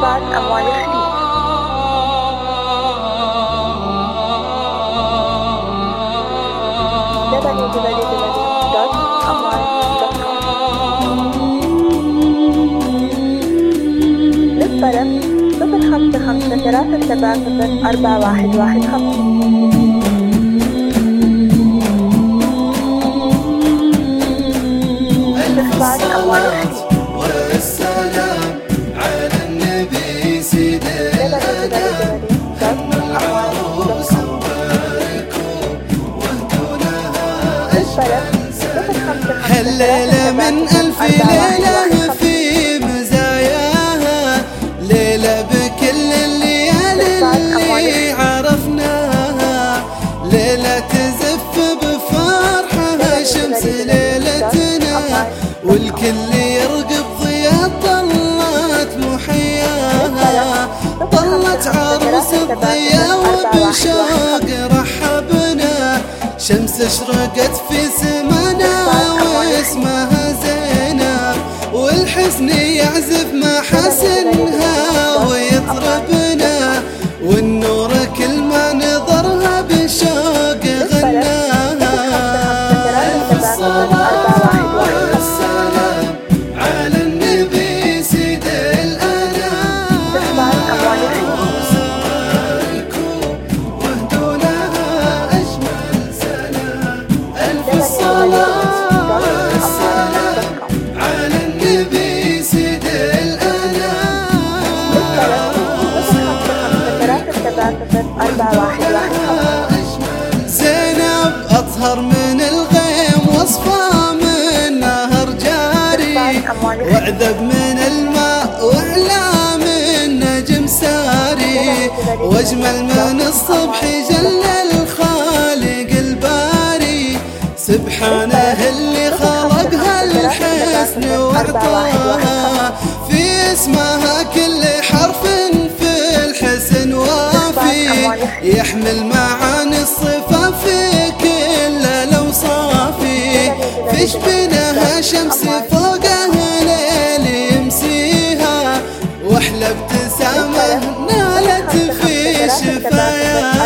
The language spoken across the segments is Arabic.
إخفاء أموال الخليج. www.amwal.com. للطلب 05537041115. إخفاء أموال الخليج. والسلام على النبي سيد الأنام هم العروس وباركوا واهدوا لها أجمل سلام. هالليلة من ألف ليلة في مزاياها، ليلة بكل الليالي اللي عرفناها، ليلة تزف بفرحها شمس ليلتنا، والكل يرقب ضياء طلت محياها، طلت عروس الضياء وبشوق رحبنا، شمس اشرقت في سمانا واسمها زينب، والحسن يعزف محاسنها ويطربنا، والنور كل ما نظرها بشوق غناها. زينب أطهر من الغيم وصفة من نهر جاري، وأعذب من الماء وأعلى من نجم ساري، وأجمل من الصبح جل الخالق الباري، سبحانه اللي خلقها الحسن وأعطاها، في اسمها كل حرف في الحسن وافي، يحمل معاني الصفة في كل الأوصاف، في جبينها شمس فوقها ليل يمسيها، وأحلى ابتسامة نالت في شفاياها.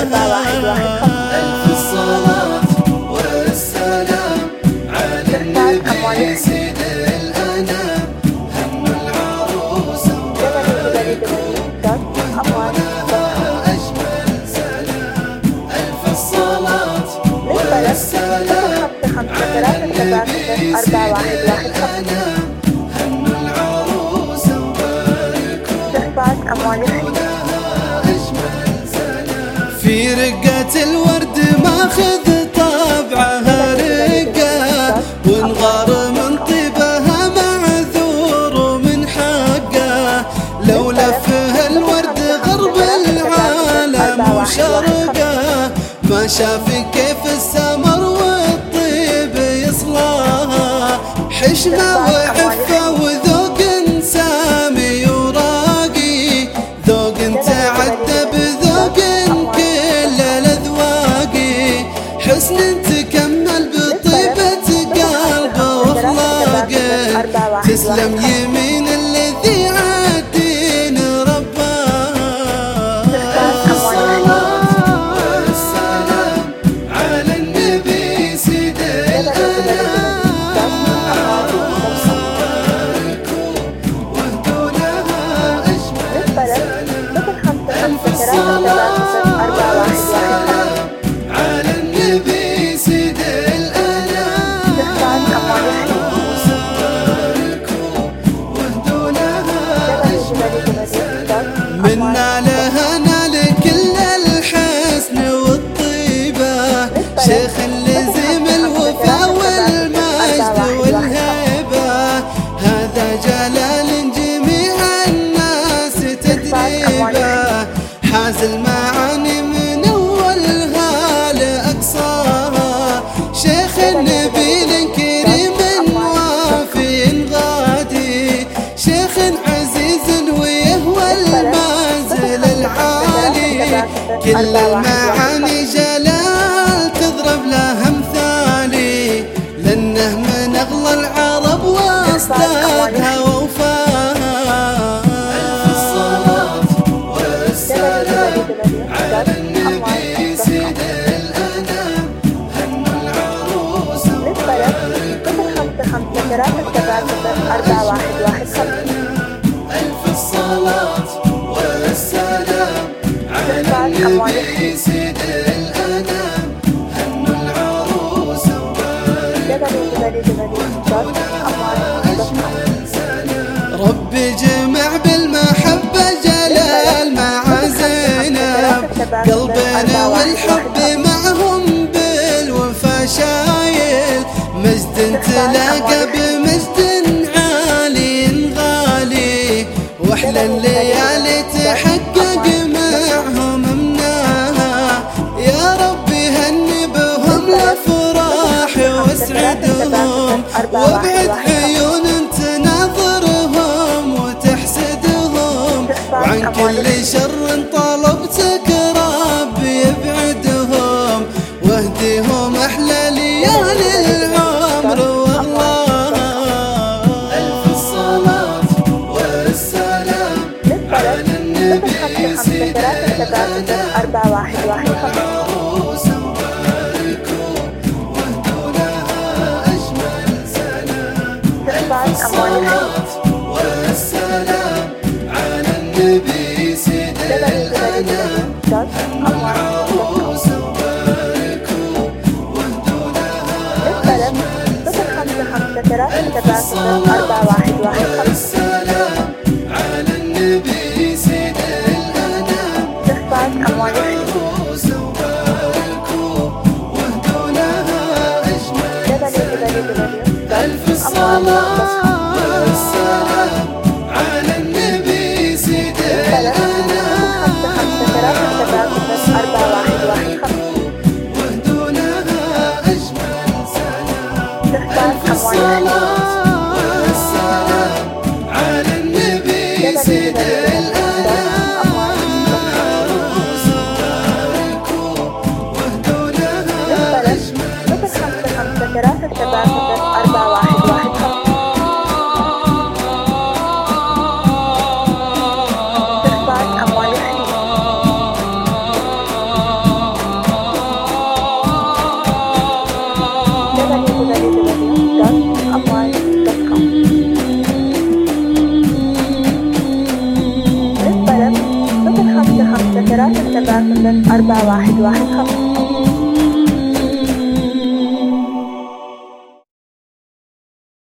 ألف الصلاة والسلام على النبي سيد الأنام هم العروس وباركوا واهدوا أجمل سلام. ألف الصلاة والسلام على النبي سيد الأنام هم العروس وباركوا واهدوا أجمل سلام. في رقة الورد ماخذ طبعها رقة، ونغار من طيبها معذور ومن حقه، لو لفها الورد غرب العالم وشرقه، ما شاف كيف السمر والطيب يصلاها، حشمة وعفة وذوق سامي وراقي، ذوق تعدى بذوق كل الأذواق، حسن تكمل بطيبة قلب واخلاقه، تسلم يمين الذي عالدين رباه. الصلاة والسلام على النبي سيد الأنام العروس وباركوا واهدوا لها أجمل سلام. ألف الصلاة والسلام على النبي سيد الأنام العروس وباركوا واهدوا لها أجمل سلام. منا لها نال كل الحسن والطيبة، شيخ اللزم الوفا والمجد والهيبة، هذا جلال جميع الناس تدريبه، حاز المعاني من أولها لأقصاها، شيخ النبيل كريم وافي غادي، شيخ عزيز ويهوى المنزل العالي، كل المعاني جلال تضرب له امثالي، لانه من اغلى العرب واصدقها ووفاها. 41115. ألف الصلاة والسلام على النبي سيد الأنام هنوا العروس ربي جمع بالمحبة جلال مع زينب قلبنا والحب معهم بالوفا شايل مجد تلاقى بمجد عالي غالي واحلى الليالي تحقق معهم مناها يا ربي هني بهم الافراح واسعدهم وابعد عيون تناظرهم وتحسدهم وعن كل شر طلبتك ربي يبعدهم واهديهم احلى ليالي العمر والله الف الصلاة والسلام على النبي سيد الأنام العروس مباركوا واهدوا لها أجمل سلام الف الصلاة والسلام على النبي سيد الأنام العروس مباركوا واهدوا لها أجمل سلام الف الصلاة والسلام على النبي سيد الأنام العروس مباركوا واهدوا لها أجمل سلام ألف الصلاة والسلام على النبي سيد الأنام العروس مباركوا واهدوا لها أجمل سلام ألف الصلاة والسلام على النبي سيد الأنام العروس مباركوا واهدوا لها أجمل أربعة واحد واحد خمسة.